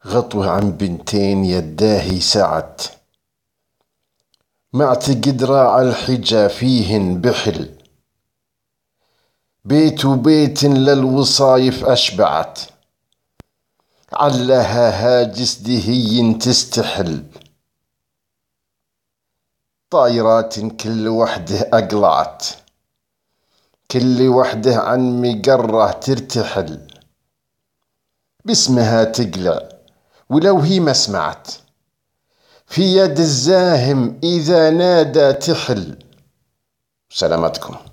غطوة عن بنتين يداه سعت، ما اعتقد راعى الحجا فيهن بحل، بيت وبيت للوصايف أشبعت، علها هاجس دهي تستحل، طايرات كل وحده أقلعت، كل وحده عن مقره ترتحل، باسمها تقلع ولو هي ما سمعت، في يد الزاهم إذا نادى تحل. سلامتكم.